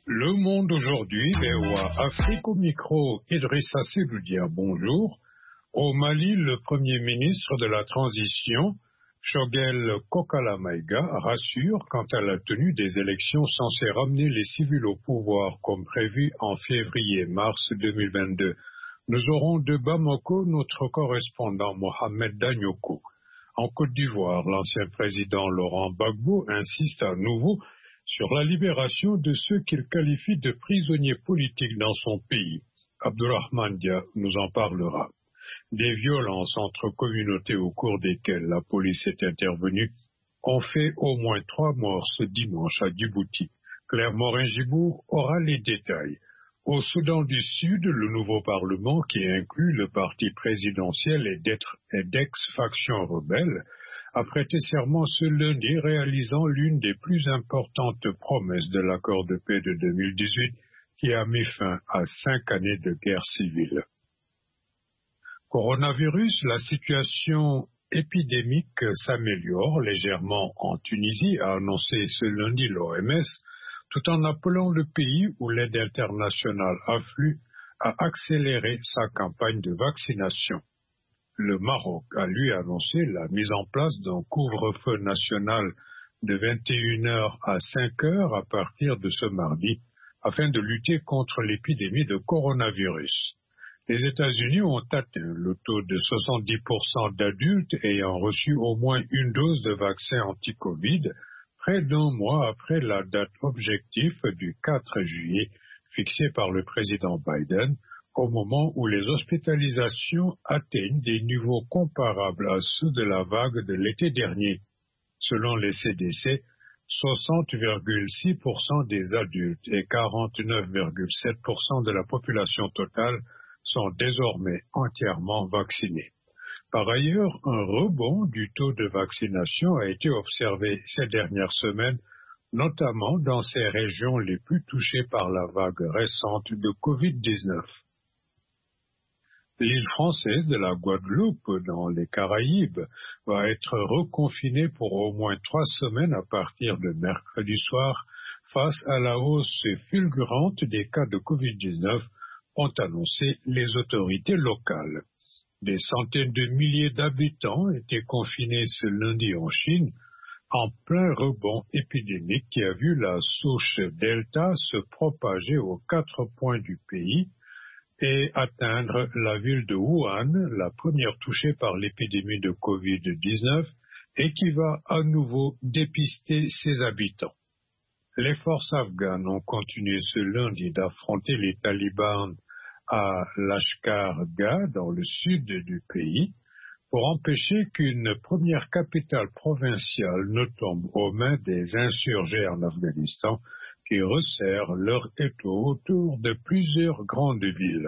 Le monde aujourd'hui, VOA Afrique au micro, Idrissa Seloudia, bonjour. Au Mali, le Premier ministre de la Transition, Choguel Kokala Maïga, rassure quant à la tenue des élections censées ramener les civils au pouvoir comme prévu en février-mars 2022. Nous aurons de Bamako notre correspondant Mohamed Danyoko. En Côte d'Ivoire, l'ancien président Laurent Gbagbo insiste à nouveau sur la libération de ceux qu'il qualifie de prisonniers politiques dans son pays. Abdourahmane Dia nous en parlera. Des violences entre communautés au cours desquelles la police est intervenue ont fait au moins 3 morts ce dimanche à Djibouti. Claire Morin-Gibour aura les détails. Au Soudan du Sud, le nouveau Parlement, qui inclut le parti présidentiel et d'ex-factions rebelles, a prêté serment ce lundi, réalisant l'une des plus importantes promesses de l'accord de paix de 2018 qui a mis fin à 5 années de guerre civile. Coronavirus, la situation épidémique s'améliore légèrement en Tunisie, a annoncé ce lundi l'OMS, tout en appelant le pays où l'aide internationale afflue à accélérer sa campagne de vaccination. Le Maroc a lui annoncé la mise en place d'un couvre-feu national de 21h à 5h à partir de ce mardi, afin de lutter contre l'épidémie de coronavirus. Les États-Unis ont atteint le taux de 70% d'adultes ayant reçu au moins une dose de vaccin anti-Covid, près d'un mois après la date objectif du 4 juillet fixée par le président Biden, au moment où les hospitalisations atteignent des niveaux comparables à ceux de la vague de l'été dernier. Selon les CDC, 60,6% des adultes et 49,7% de la population totale sont désormais entièrement vaccinés. Par ailleurs, un rebond du taux de vaccination a été observé ces dernières semaines, notamment dans ces régions les plus touchées par la vague récente de Covid-19. L'île française de la Guadeloupe, dans les Caraïbes, va être reconfinée pour au moins 3 semaines à partir de mercredi soir, face à la hausse fulgurante des cas de Covid-19, ont annoncé les autorités locales. Des centaines de milliers d'habitants étaient confinés ce lundi en Chine, en plein rebond épidémique qui a vu la souche Delta se propager aux 4 points du pays et atteindre la ville de Wuhan, la première touchée par l'épidémie de Covid-19, et qui va à nouveau dépister ses habitants. Les forces afghanes ont continué ce lundi d'affronter les talibans à Lashkar-Gah, dans le sud du pays, pour empêcher qu'une première capitale provinciale ne tombe aux mains des insurgés en Afghanistan qui resserrent leur étau autour de plusieurs grandes villes.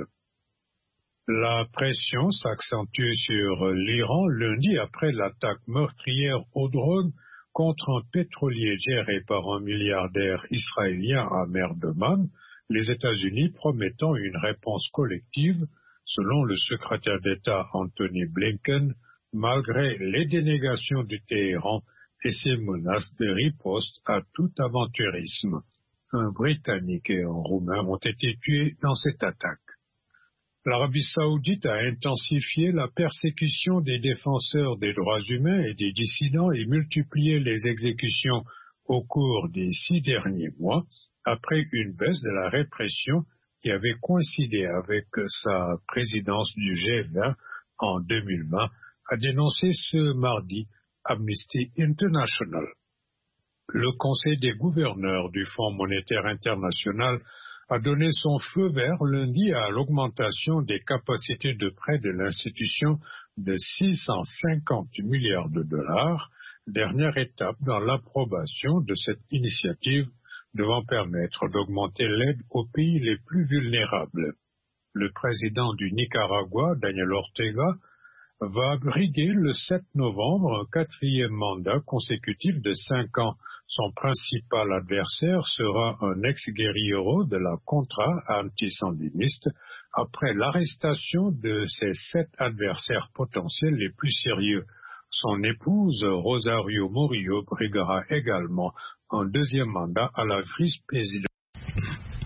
La pression s'accentue sur l'Iran lundi après l'attaque meurtrière au drone contre un pétrolier géré par un milliardaire israélien à mer d'Oman, les États-Unis promettant une réponse collective, selon le secrétaire d'État Anthony Blinken, malgré les dénégations du Téhéran et ses menaces de riposte à tout aventurisme. Un Britannique et un Roumain ont été tués dans cette attaque. L'Arabie saoudite a intensifié la persécution des défenseurs des droits humains et des dissidents et multiplié les exécutions au cours des 6 derniers mois, après une baisse de la répression qui avait coïncidé avec sa présidence du G20 en 2020, a dénoncé ce mardi Amnesty International. Le Conseil des gouverneurs du Fonds monétaire international a donné son feu vert lundi à l'augmentation des capacités de prêt de l'institution de 650 milliards de dollars, dernière étape dans l'approbation de cette initiative devant permettre d'augmenter l'aide aux pays les plus vulnérables. Le président du Nicaragua, Daniel Ortega, va briguer le 7 novembre un 4e mandat consécutif de 5 ans. Son principal adversaire sera un ex-guerrillero de la Contra antisandiniste après l'arrestation de ses 7 adversaires potentiels les plus sérieux. Son épouse, Rosario Murillo, briguera également un 2e mandat à la vice-présidence.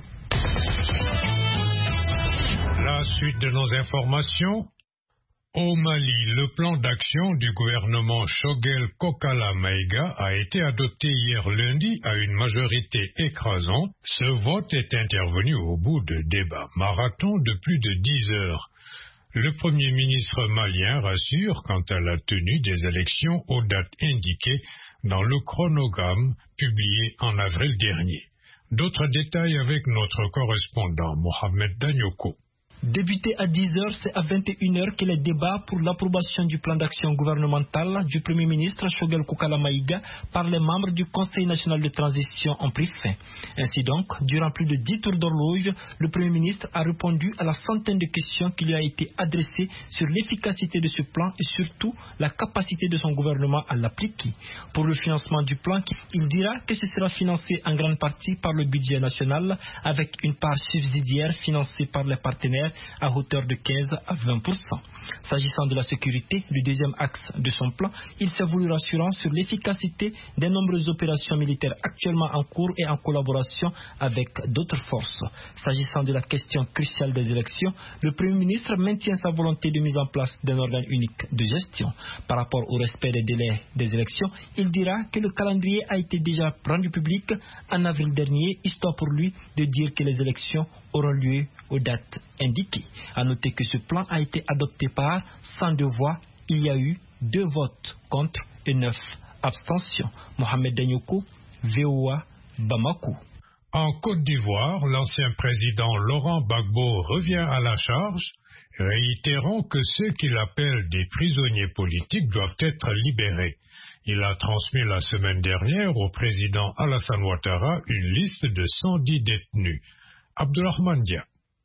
suite de nos informations, au Mali, le plan d'action du gouvernement Choguel Kokala Maïga a été adopté hier lundi à une majorité écrasante. Ce vote est intervenu au bout de débats marathon de plus de 10 heures. Le Premier ministre malien rassure quant à la tenue des élections aux dates indiquées dans le chronogramme publié en avril dernier. D'autres détails avec notre correspondant Mohamed Danyoko. Débuté à 10h, c'est à 21h que les débats pour l'approbation du plan d'action gouvernemental du Premier ministre Choguel Kokala Maïga par les membres du Conseil national de transition ont pris fin. Ainsi donc, durant plus de 10 tours d'horloge, le Premier ministre a répondu à la centaine de questions qui lui a été adressées sur l'efficacité de ce plan et surtout la capacité de son gouvernement à l'appliquer. Pour le financement du plan, il dira que ce sera financé en grande partie par le budget national avec une part subsidiaire financée par les partenaires à hauteur de 15 à 20%. S'agissant de la sécurité, le deuxième axe de son plan, il s'est voulu rassurant sur l'efficacité des nombreuses opérations militaires actuellement en cours et en collaboration avec d'autres forces. S'agissant de la question cruciale des élections, le Premier ministre maintient sa volonté de mise en place d'un organe unique de gestion. Par rapport au respect des délais des élections, il dira que le calendrier a été déjà rendu public en avril dernier, histoire pour lui de dire que les élections auront lieu aux dates indiquées. À noter que ce plan a été adopté par 102 voix. Il y a eu 2 votes contre et 9 abstentions. Mohamed Danyoko, VOA, Bamako. En Côte d'Ivoire, l'ancien président Laurent Gbagbo revient à la charge, réitérant que ceux qu'il appelle des prisonniers politiques doivent être libérés. Il a transmis la semaine dernière au président Alassane Ouattara une liste de 110 détenus. Abdourahmane Dia.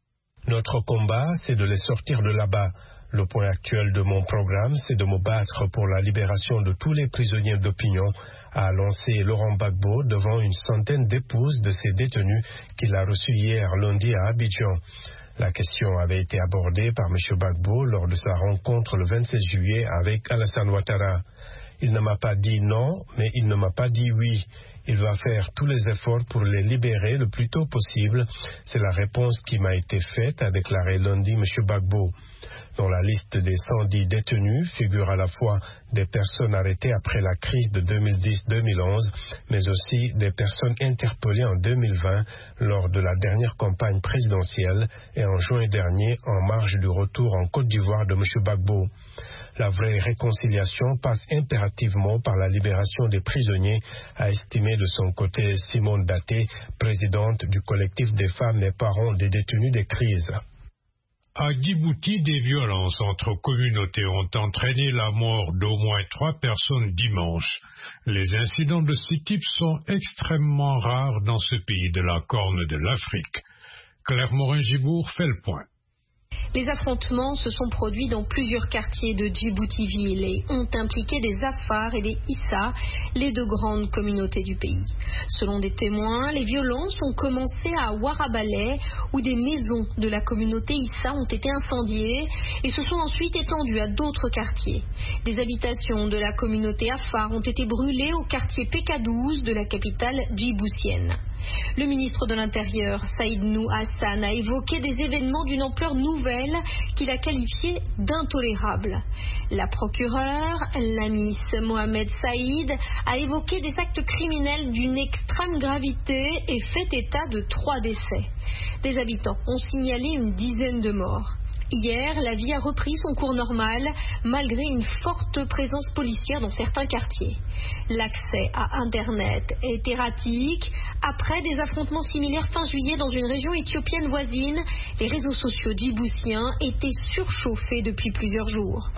Notre combat, c'est de les sortir de là-bas. Le point actuel de mon programme, c'est de me battre pour la libération de tous les prisonniers d'opinion, a lancé Laurent Gbagbo devant une centaine d'épouses de ces détenus qu'il a reçus hier lundi à Abidjan. La question avait été abordée par M. Gbagbo lors de sa rencontre le 27 juillet avec Alassane Ouattara. Il ne m'a pas dit non, mais il ne m'a pas dit oui. Il va faire tous les efforts pour les libérer le plus tôt possible. C'est la réponse qui m'a été faite, a déclaré lundi M. Gbagbo. Dans la liste des 110 détenus figurent à la fois des personnes arrêtées après la crise de 2010-2011, mais aussi des personnes interpellées en 2020 lors de la dernière campagne présidentielle et en juin dernier en marge du retour en Côte d'Ivoire de M. Gbagbo. La vraie réconciliation passe impérativement par la libération des prisonniers, a estimé de son côté Simone Daté, présidente du collectif des femmes et parents des détenus des crises. À Djibouti, des violences entre communautés ont entraîné la mort d'au moins 3 personnes dimanche. Les incidents de ce type sont extrêmement rares dans ce pays de la Corne de l'Afrique. Claire Morin-Gibour fait le point. Les affrontements se sont produits dans plusieurs quartiers de Djibouti-Ville et ont impliqué des Afars et des Issa, les 2 grandes communautés du pays. Selon des témoins, les violences ont commencé à Warabale, où des maisons de la communauté Issa ont été incendiées et se sont ensuite étendues à d'autres quartiers. Des habitations de la communauté Afar ont été brûlées au quartier PK12 de la capitale djiboutienne. Le ministre de l'Intérieur, Saïd Nou Hassan, a évoqué des événements d'une ampleur nouvelle qu'il a qualifiés d'intolérables. La procureure, Lamis Mohamed Saïd, a évoqué des actes criminels d'une extrême gravité et fait état de 3 décès. Des habitants ont signalé une dizaine de morts. Hier, la vie a repris son cours normal, malgré une forte présence policière dans certains quartiers. L'accès à Internet est erratique. Après des affrontements similaires fin juillet dans une région éthiopienne voisine, les réseaux sociaux djiboutiens étaient surchauffés depuis plusieurs jours.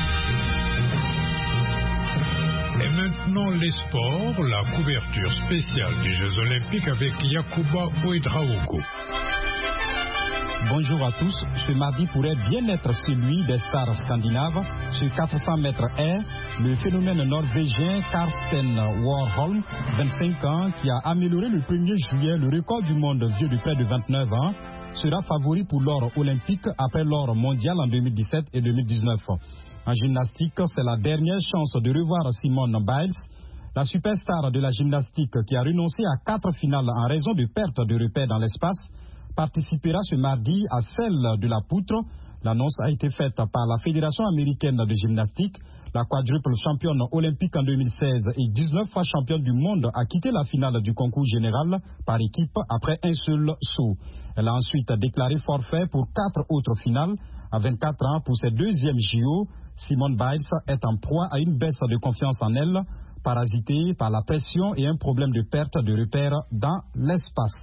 Et maintenant, les sports, la couverture spéciale des Jeux Olympiques avec Yacouba Ouedraogo. Bonjour à tous. Ce mardi pourrait bien être celui des stars scandinaves. Sur 400 mètres air, le phénomène norvégien Karsten Warholm, 25 ans, qui a amélioré le 1er juillet le record du monde vieux de près de 29 ans, sera favori pour l'or olympique après l'or mondial en 2017 et 2019. En gymnastique, c'est la dernière chance de revoir Simone Biles, la superstar de la gymnastique qui a renoncé à 4 finales en raison de perte de repères dans l'espace, participera ce mardi à celle de la poutre. L'annonce a été faite par la Fédération américaine de gymnastique. La quadruple championne olympique en 2016 et 19 fois championne du monde a quitté la finale du concours général par équipe après un seul saut. Elle a ensuite déclaré forfait pour 4 autres finales. À 24 ans, pour ses deuxièmes JO, Simone Biles est en proie à une baisse de confiance en elle, parasitée par la pression et un problème de perte de repères dans l'espace.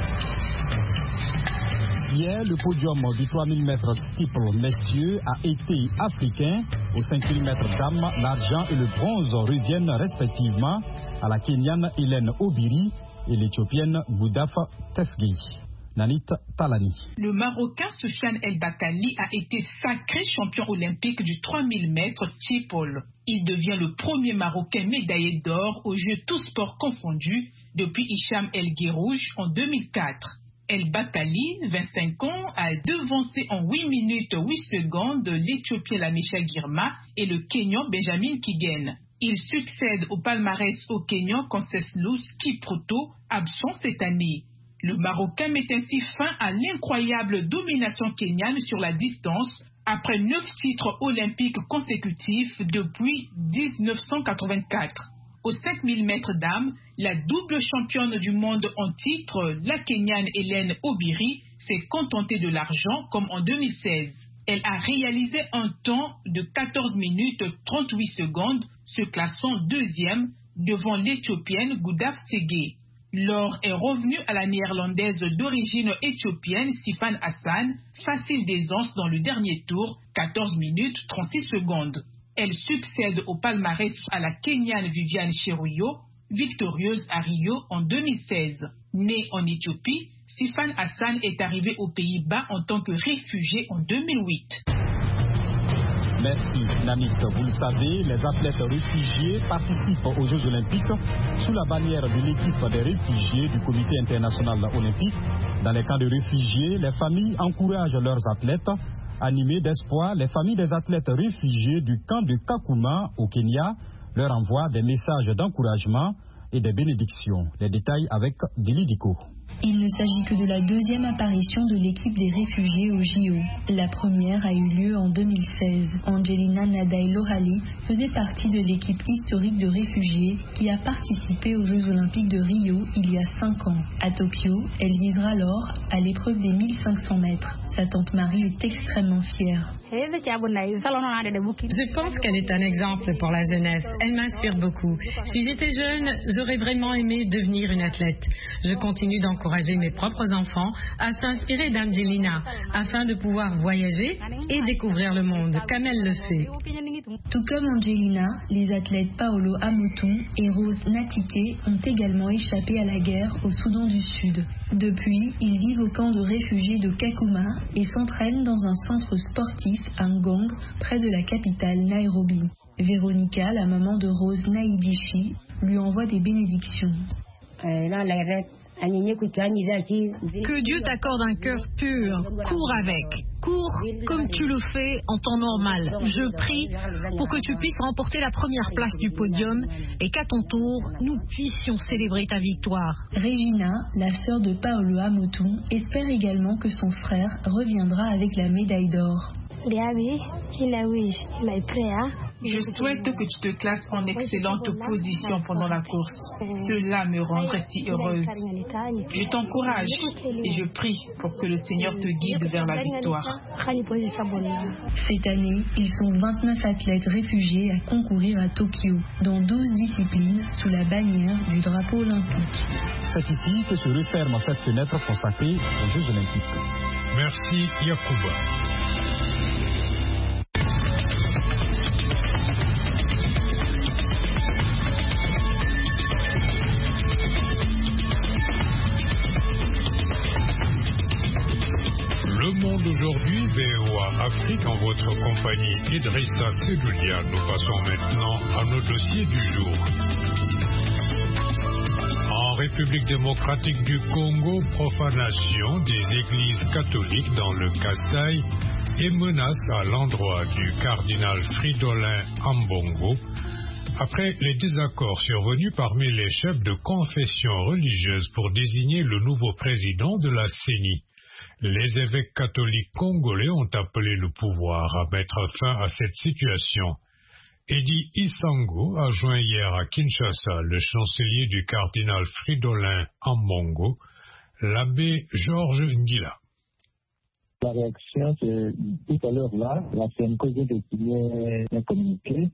Hier, le podium du 3000 mètres steeple messieurs a été africain. Aux 5000 mètres dames, l'argent et le bronze reviennent respectivement à la Kenyane Hélène Obiri et l'Éthiopienne Goudaf Tesgei. Nanit Talani. Le Marocain Soufiane El Bakali a été sacré champion olympique du 3000 mètres steeple. Il devient le premier Marocain médaillé d'or aux Jeux tous sports confondus depuis Hicham El Guerrouj en 2004. El Bakali, 25 ans, a devancé en 8 minutes 8 secondes l'Éthiopien Lamesha Girma et le Kenyan Benjamin Kigen. Il succède au palmarès au Kenyan Conseslus Kipruto, absent cette année. Le Marocain met ainsi fin à l'incroyable domination kenyane sur la distance après 9 titres olympiques consécutifs depuis 1984. Aux 5000 mètres dames, la double championne du monde en titre, la Kenyane Hélène Obiri, s'est contentée de l'argent comme en 2016. Elle a réalisé un temps de 14 minutes 38 secondes, se classant deuxième devant l'Éthiopienne Goudaf Tesgei. L'or est revenu à la Néerlandaise d'origine éthiopienne Sifan Hassan, facile d'aisance dans le dernier tour, 14 minutes 36 secondes. Elle succède au palmarès à la Kenyane Viviane Cheruiyot, victorieuse à Rio en 2016. Née en Éthiopie, Sifan Hassan est arrivée aux Pays-Bas en tant que réfugiée en 2008. Merci Namit. Vous le savez, les athlètes réfugiés participent aux Jeux Olympiques sous la bannière de l'équipe des réfugiés du Comité international olympique. Dans les camps de réfugiés, les familles encouragent leurs athlètes. Animées d'espoir, les familles des athlètes réfugiés du camp de Kakuma au Kenya leur envoient des messages d'encouragement et des bénédictions. Les détails avec Dili Diko. Il ne s'agit que de la deuxième apparition de l'équipe des réfugiés au JO. La première a eu lieu en 2016. Angelina Nadai-Lohali faisait partie de l'équipe historique de réfugiés qui a participé aux Jeux Olympiques de Rio il y a 5 ans. À Tokyo, elle visera l'or à l'épreuve des 1500 mètres. Sa tante Marie est extrêmement fière. Je pense qu'elle est un exemple pour la jeunesse. Elle m'inspire beaucoup. Si j'étais jeune, j'aurais vraiment aimé devenir une athlète. Je continue d'encourager mes propres enfants à s'inspirer d'Angelina afin de pouvoir voyager et découvrir le monde comme elle le fait. Tout comme Angelina, les athlètes Paolo Amoton et Rose Natike ont également échappé à la guerre au Soudan du Sud. Depuis, ils vivent au camp de réfugiés de Kakuma et s'entraînent dans un centre sportif à Ngong, près de la capitale Nairobi. Véronica, la maman de Rose Naidichi, lui envoie des bénédictions. Que Dieu t'accorde un cœur pur. Cours avec. Cours comme tu le fais en temps normal. Je prie pour que tu puisses remporter la première place du podium et qu'à ton tour, nous puissions célébrer ta victoire. Regina, la sœur de Paolo Amoton, espère également que son frère reviendra avec la médaille d'or. Je souhaite que tu te classes en excellente position pendant la course. Cela me rendrait si heureuse. Je t'encourage et je prie pour que le Seigneur te guide vers la victoire. Cette année, ils sont 29 athlètes réfugiés à concourir à Tokyo, dans 12 disciplines, sous la bannière du drapeau olympique. C'est ici que se referme cette fenêtre consacrée aux Jeux Olympiques. Merci Yacouba. Le Monde aujourd'hui, VOA Afrique, en votre compagnie Idrissa Seloulia. Nous passons maintenant à nos dossiers du jour. En République démocratique du Congo, profanation des églises catholiques dans le Kasaï et menace à l'endroit du cardinal Fridolin Ambongo, après les désaccords survenus parmi les chefs de confession religieuse pour désigner le nouveau président de la CENI. Les évêques catholiques congolais ont appelé le pouvoir à mettre fin à cette situation. Eddie Isango a joint hier à Kinshasa le chancelier du cardinal Fridolin Ambongo, l'abbé Georges Ndila. La réaction, c'est tout à l'heure là, la CNCO vient de signer un communiqué,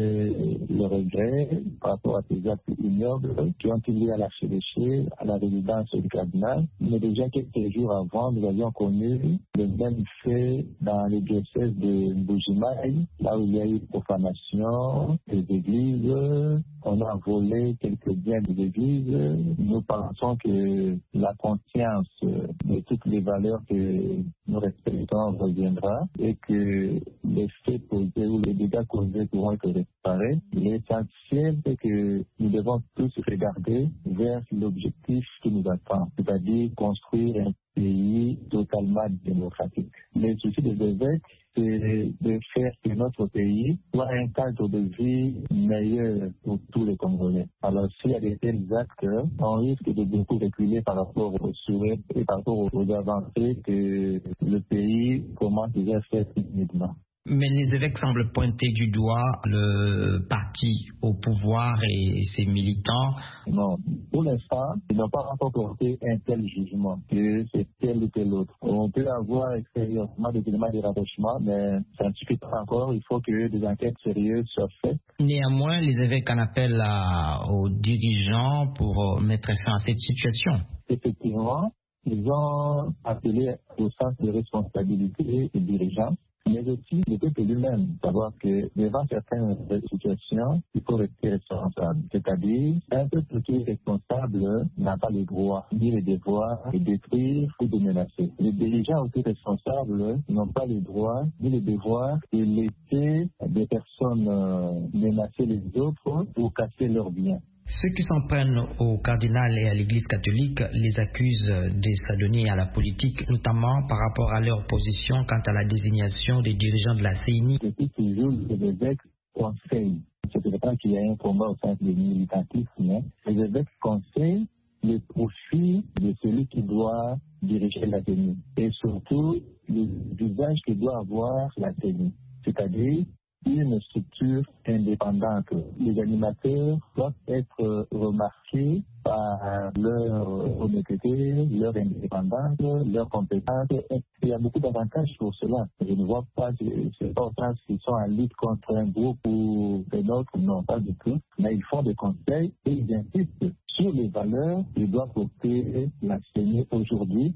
le regret par rapport à ces actes ignobles qui ont été liés à l'archevêché, à la résidence du cardinal. Mais déjà quelques jours avant, nous avions connu le même fait dans le diocèse de Mbujimayi, là où il y a eu profanation des églises. On a volé quelques biens des églises. Nous pensons que la conscience de toutes les valeurs que nous respectons reviendra et que les faits posés ou les dégâts causés pourront être réparés. L'essentiel, c'est que nous devons tous regarder vers l'objectif qui nous attend, c'est-à-dire construire un pays totalement démocratique. Le souci des évêques, c'est de faire que notre pays soit un cadre de vie meilleur pour tous les Congolais. Alors, s'il y a des tels actes, on risque de beaucoup reculer par rapport aux souhaits et par rapport aux avancées que le pays commence déjà à faire timidement. Mais les évêques semblent pointer du doigt le parti au pouvoir et ses militants. Non, pour l'instant, ils n'ont pas encore porté un tel jugement que c'est tel ou tel autre. On peut avoir extérieurement des éléments de rapprochement, mais ça ne suffit pas encore. Il faut que des enquêtes sérieuses soient faites. Néanmoins, les évêques en appellent aux dirigeants pour mettre fin à cette situation. Effectivement, ils ont appelé au sens de responsabilité des dirigeants, mais aussi le peuple lui-même, savoir que devant certaines situations, il faut rester responsable. C'est-à-dire, un peuple qui est responsable n'a pas le droit ni le devoir de détruire ou de menacer. Les dirigeants aussi responsables n'ont pas le droit ni le devoir de laisser des personnes menacer les autres pour casser leurs biens. Ceux qui s'en prennent au cardinal et à l'Église catholique les accusent de s'adonner à la politique, notamment par rapport à leur position quant à la désignation des dirigeants de la CENI. Depuis toujours, les évêques conseillent. C'est vrai qu'il y a un combat au sein du militantisme. Les évêques conseillent le profil de celui qui doit diriger la CENI et surtout le visage que doit avoir la CENI, c'est-à-dire une structure indépendante. Les animateurs doivent être remarqués par leur honnêteté, leur indépendance, leur compétence. Il y a beaucoup d'avantages pour cela. Je ne vois pas ces portages qui sont en lutte contre un groupe ou un autre, non, pas du tout. Mais ils font des conseils et ils insistent sur les valeurs qu'ils doivent porter la CENI aujourd'hui.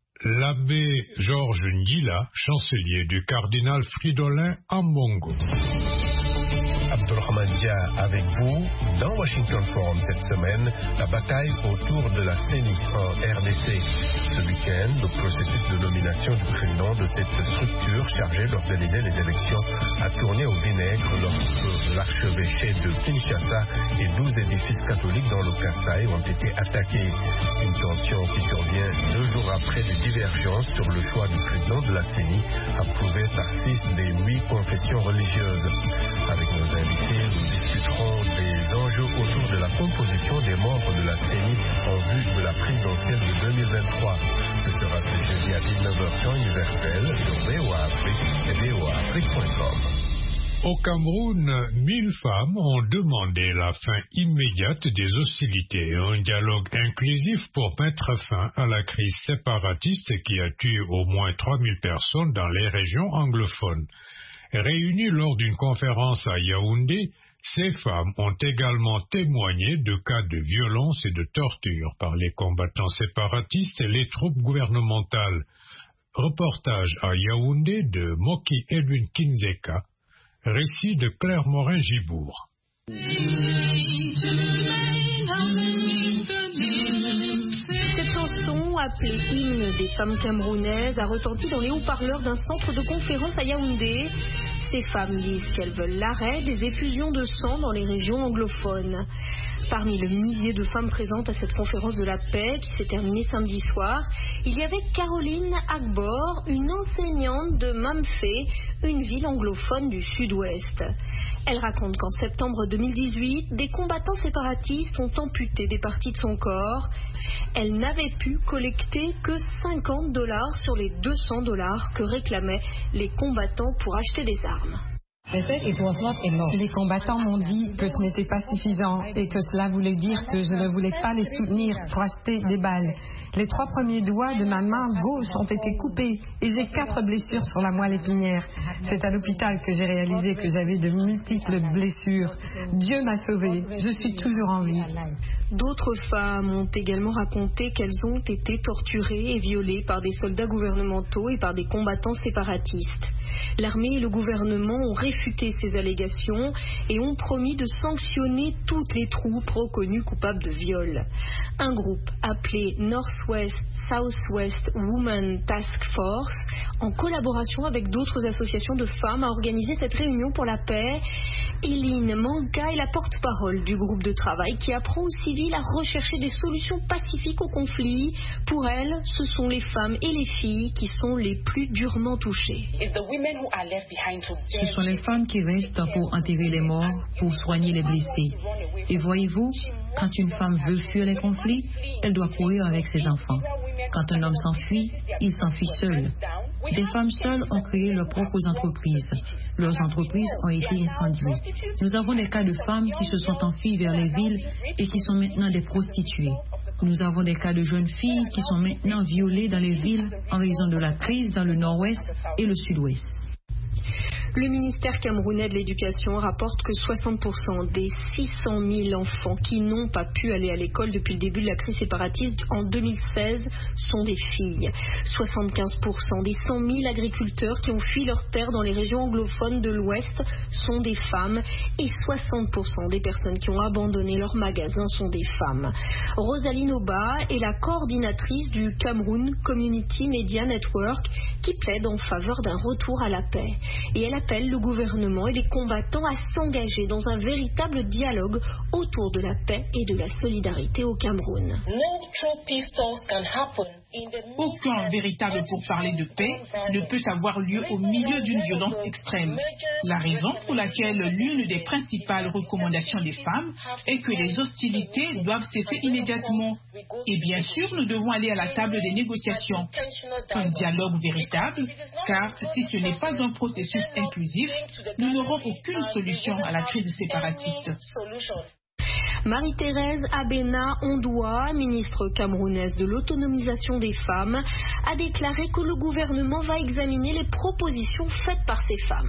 L'abbé Georges Ndila, chancelier du cardinal Fridolin Ambongo. Abdulrahman Dia avec vous. Dans Washington Forum cette semaine, la bataille autour de la CENI en RDC. Ce week-end, le processus de nomination du président de cette structure chargée d'organiser les élections a tourné au vinaigre lorsque l'archevêché de Kinshasa et 12 édifices catholiques dans le Kasaï ont été attaqués. Une tension qui survient 2 jours après des divergences sur le choix du président de la CENI, approuvé par 6 des 8 confessions religieuses. Avec nos invités, nous discuterons des enjeux autour de la composition des membres de la CENI en vue de la présidentielle de 2023. Ce sera ce jeudi à 19h temps universel sur VOA Afrique et voaafrique.com. Au Cameroun, 1000 femmes ont demandé la fin immédiate des hostilités et un dialogue inclusif pour mettre fin à la crise séparatiste qui a tué au moins 3000 personnes dans les régions anglophones. Réunies lors d'une conférence à Yaoundé, ces femmes ont également témoigné de cas de violence et de torture par les combattants séparatistes et les troupes gouvernementales. Reportage à Yaoundé de Moki Edwin Kinzeka, récit de Claire Morin-Gibourg. Cette chanson, appelée hymne des femmes camerounaises, a retenti dans les haut-parleurs d'un centre de conférence à Yaoundé. Ces femmes disent qu'elles veulent l'arrêt des effusions de sang dans les régions anglophones. Parmi le millier de femmes présentes à cette conférence de la paix qui s'est terminée samedi soir, il y avait Caroline Agbor, une enseignante de Mamfe, une ville anglophone du sud-ouest. Elle raconte qu'en septembre 2018, des combattants séparatistes ont amputé des parties de son corps. Elle n'avait pu collecter que $50 sur les $200 que réclamaient les combattants pour acheter des armes. Les combattants m'ont dit que ce n'était pas suffisant et que cela voulait dire que je ne voulais pas les soutenir pour acheter des balles. Les 3 premiers doigts de ma main gauche ont été coupés et j'ai 4 blessures sur la moelle épinière. C'est à l'hôpital que j'ai réalisé que j'avais de multiples blessures. Dieu m'a sauvée. Je suis toujours en vie. D'autres femmes ont également raconté qu'elles ont été torturées et violées par des soldats gouvernementaux et par des combattants séparatistes. L'armée et le gouvernement ont réfuté ces allégations et ont promis de sanctionner toutes les troupes reconnues coupables de viol. Un groupe appelé Northwest Southwest Women Task Force, en collaboration avec d'autres associations de femmes, a organisé cette réunion pour la paix. Eileen Manka est la porte-parole du groupe de travail qui apprend aux civils à rechercher des solutions pacifiques au conflit. Pour elle, ce sont les femmes et les filles qui sont les plus durement touchées. Ce sont les femmes qui restent pour enterrer les morts, pour soigner les blessés. Et voyez-vous, quand une femme veut fuir les conflits, elle doit courir avec ses enfants. Quand un homme s'enfuit, il s'enfuit seul. Des femmes seules ont créé leurs propres entreprises. Leurs entreprises ont été incendiées. Nous avons des cas de femmes qui se sont enfuies vers les villes et qui sont maintenant des prostituées. Nous avons des cas de jeunes filles qui sont maintenant violées dans les villes en raison de la crise dans le nord-ouest et le sud-ouest. Le ministère camerounais de l'Éducation rapporte que 60% des 600 000 enfants qui n'ont pas pu aller à l'école depuis le début de la crise séparatiste en 2016 sont des filles. 75% des 100 000 agriculteurs qui ont fui leurs terres dans les régions anglophones de l'Ouest sont des femmes et 60% des personnes qui ont abandonné leurs magasins sont des femmes. Rosaline Oba est la coordinatrice du Cameroun Community Media Network qui plaide en faveur d'un retour à la paix. Et elle appelle le gouvernement et les combattants à s'engager dans un véritable dialogue autour de la paix et de la solidarité au Cameroun. Aucun véritable pourparler de paix ne peut avoir lieu au milieu d'une violence extrême. La raison pour laquelle l'une des principales recommandations des femmes est que les hostilités doivent cesser immédiatement. Et bien sûr, nous devons aller à la table des négociations. Un dialogue véritable, car si ce n'est pas un processus inclusif, nous n'aurons aucune solution à la crise séparatiste. Marie-Thérèse Abena Ondoa, ministre camerounaise de l'autonomisation des femmes, a déclaré que le gouvernement va examiner les propositions faites par ces femmes.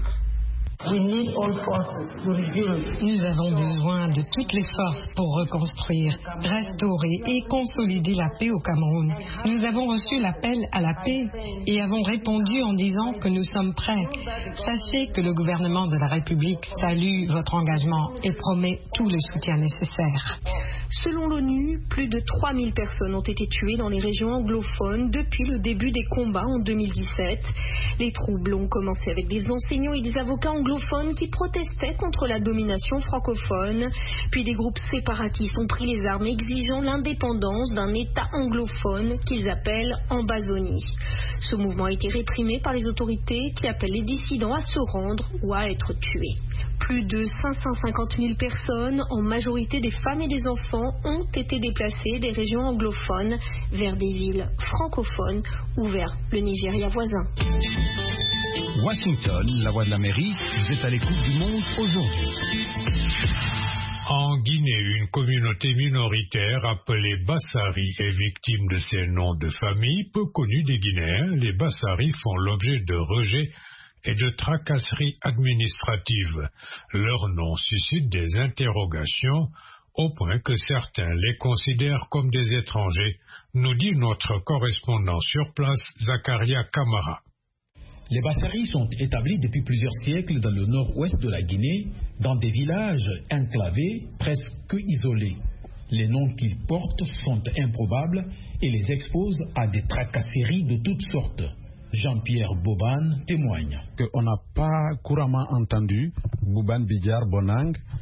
Nous avons besoin de toutes les forces pour reconstruire, restaurer et consolider la paix au Cameroun. Nous avons reçu l'appel à la paix et avons répondu en disant que nous sommes prêts. Sachez que le gouvernement de la République salue votre engagement et promet tout le soutien nécessaire. Selon l'ONU, plus de 3000 personnes ont été tuées dans les régions anglophones depuis le début des combats en 2017. Les troubles ont commencé avec des enseignants et des avocats anglophones qui protestaient contre la domination francophone. Puis des groupes séparatistes ont pris les armes exigeant l'indépendance d'un État anglophone qu'ils appellent Ambazonie. Ce mouvement a été réprimé par les autorités qui appellent les dissidents à se rendre ou à être tués. Plus de 550 000 personnes, en majorité des femmes et des enfants, ont été déplacées des régions anglophones vers des villes francophones ou vers le Nigeria voisin. Washington, la voix de l'Amérique, vous êtes à l'écoute du monde aujourd'hui. En Guinée, une communauté minoritaire appelée Bassari est victime de ces noms de famille peu connus des Guinéens. Les Bassari font l'objet de rejets et de tracasseries administratives. Leur nom suscite des interrogations au point que certains les considèrent comme des étrangers, nous dit notre correspondant sur place, Zakaria Kamara. Les Bassari sont établis depuis plusieurs siècles dans le nord-ouest de la Guinée, dans des villages enclavés, presque isolés. Les noms qu'ils portent sont improbables et les exposent à des tracasseries de toutes sortes. Jean-Pierre Boban témoigne. On n'a pas couramment entendu Bouban Bidjar Bonang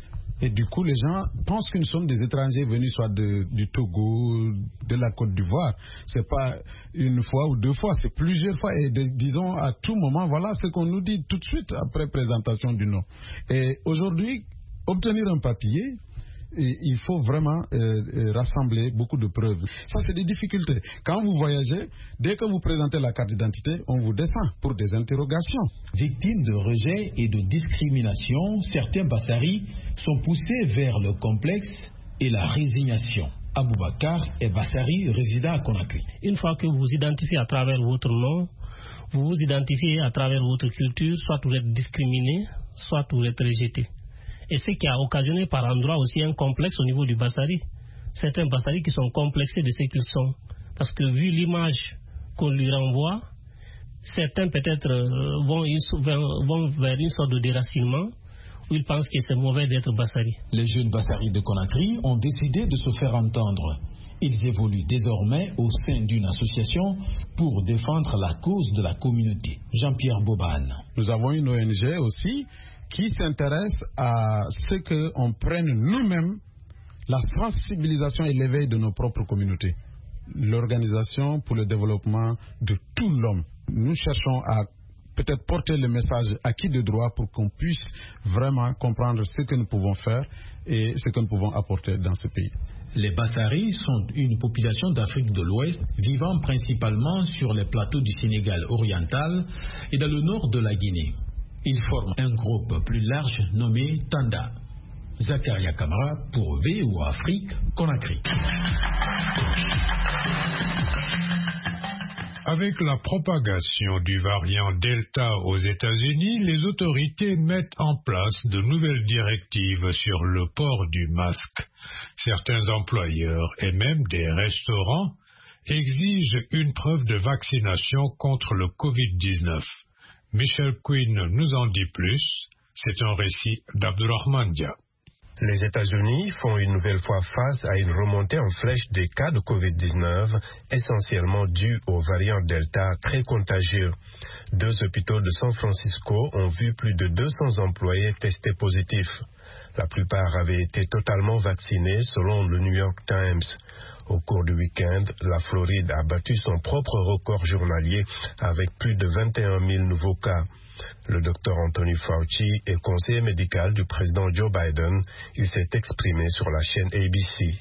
Et du coup, les gens pensent que nous sommes des étrangers venus soit du Togo, de la Côte d'Ivoire. C'est pas une fois ou deux fois, c'est plusieurs fois. Et disons, à tout moment, voilà ce qu'on nous dit tout de suite après présentation du nom. Et aujourd'hui, obtenir un papier, il faut vraiment rassembler beaucoup de preuves. Ça, c'est des difficultés. Quand vous voyagez, dès que vous présentez la carte d'identité, on vous descend pour des interrogations. Victimes de rejet et de discrimination, certains Bassaris sont poussés vers le complexe et la résignation. Aboubakar est Bassari, résident à Conakry. Une fois que vous vous identifiez à travers votre nom, vous vous identifiez à travers votre culture, soit vous êtes discriminé, soit vous êtes rejeté. Et ce qui a occasionné par endroits aussi un complexe au niveau du Bassari. Certains Bassaris qui sont complexés de ce qu'ils sont. Parce que vu l'image qu'on lui renvoie, certains peut-être vont vers une sorte de déracinement où ils pensent que c'est mauvais d'être Bassari. Les jeunes Bassaris de Conakry ont décidé de se faire entendre. Ils évoluent désormais au sein d'une association pour défendre la cause de la communauté. Jean-Pierre Boban. Nous avons une ONG aussi qui s'intéresse à ce qu'on prenne nous-mêmes la sensibilisation et l'éveil de nos propres communautés. L'Organisation pour le développement de tout l'homme. Nous cherchons à peut-être porter le message acquis de droit pour qu'on puisse vraiment comprendre ce que nous pouvons faire et ce que nous pouvons apporter dans ce pays. Les Bassaris sont une population d'Afrique de l'Ouest vivant principalement sur les plateaux du Sénégal oriental et dans le nord de la Guinée. Ils forment un groupe plus large nommé Tanda. Zakaria Kamara pour VOA Afrique, Conakry. Avec la propagation du variant Delta aux États-Unis, les autorités mettent en place de nouvelles directives sur le port du masque. Certains employeurs et même des restaurants exigent une preuve de vaccination contre le Covid-19. Michel Quinn nous en dit plus. C'est un récit d'Abdurrahman Dia. Les États-Unis font une nouvelle fois face à une remontée en flèche des cas de Covid-19, essentiellement due au variant Delta très contagieux. 2 hôpitaux de San Francisco ont vu plus de 200 employés testés positifs. La plupart avaient été totalement vaccinés selon le New York Times. Au cours du week-end, la Floride a battu son propre record journalier avec plus de 21 000 nouveaux cas. Le docteur Anthony Fauci est conseiller médical du président Joe Biden. Il s'est exprimé sur la chaîne ABC.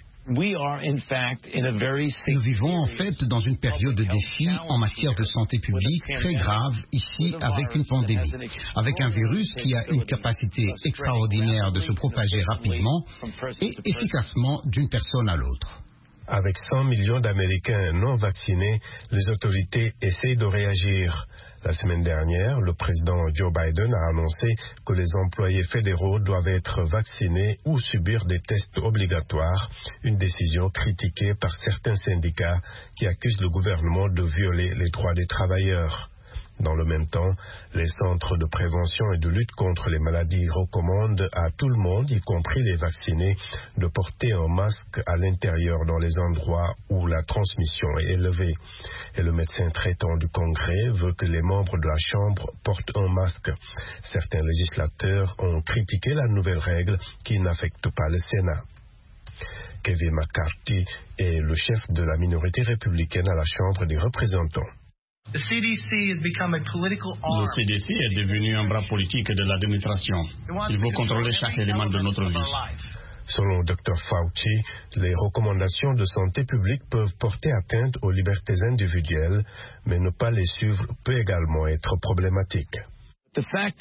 Nous vivons en fait dans une période de défi en matière de santé publique très grave ici avec une pandémie, avec un virus qui a une capacité extraordinaire de se propager rapidement et efficacement d'une personne à l'autre. Avec 100 millions d'Américains non vaccinés, les autorités essayent de réagir. La semaine dernière, le président Joe Biden a annoncé que les employés fédéraux doivent être vaccinés ou subir des tests obligatoires, une décision critiquée par certains syndicats qui accusent le gouvernement de violer les droits des travailleurs. Dans le même temps, les centres de prévention et de lutte contre les maladies recommandent à tout le monde, y compris les vaccinés, de porter un masque à l'intérieur dans les endroits où la transmission est élevée. Et le médecin traitant du Congrès veut que les membres de la Chambre portent un masque. Certains législateurs ont critiqué la nouvelle règle qui n'affecte pas le Sénat. Kevin McCarthy est le chef de la minorité républicaine à la Chambre des représentants. Le CDC est devenu un bras politique de l'administration. Il veut contrôler chaque élément de notre vie. Selon Dr Fauci, les recommandations de santé publique peuvent porter atteinte aux libertés individuelles, mais ne pas les suivre peut également être problématique. Le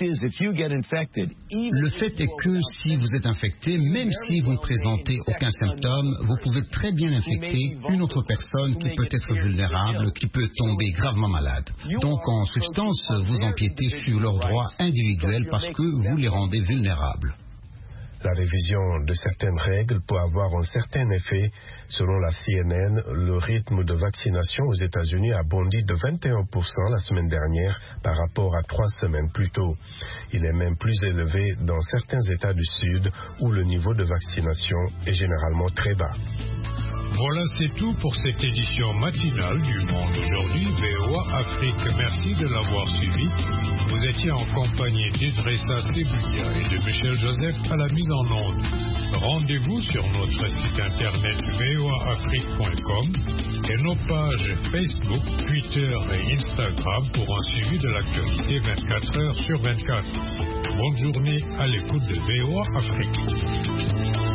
fait est que si vous êtes infecté, même si vous ne présentez aucun symptôme, vous pouvez très bien infecter une autre personne qui peut être vulnérable, qui peut tomber gravement malade. Donc en substance, vous empiétez sur leurs droits individuels parce que vous les rendez vulnérables. La révision de certaines règles peut avoir un certain effet. Selon la CNN, le rythme de vaccination aux États-Unis a bondi de 21% la semaine dernière par rapport à 3 semaines plus tôt. Il est même plus élevé dans certains États du Sud où le niveau de vaccination est généralement très bas. Voilà, c'est tout pour cette édition matinale du Monde aujourd'hui, VOA Afrique. Merci de l'avoir suivi. Vous étiez en compagnie d'Idrissa Sebuya et de Michel Joseph à la mise en onde. Rendez-vous sur notre site internet voaafrique.com et nos pages Facebook, Twitter et Instagram pour un suivi de l'actualité 24 heures sur 24. Bonne journée à l'écoute de VOA Afrique.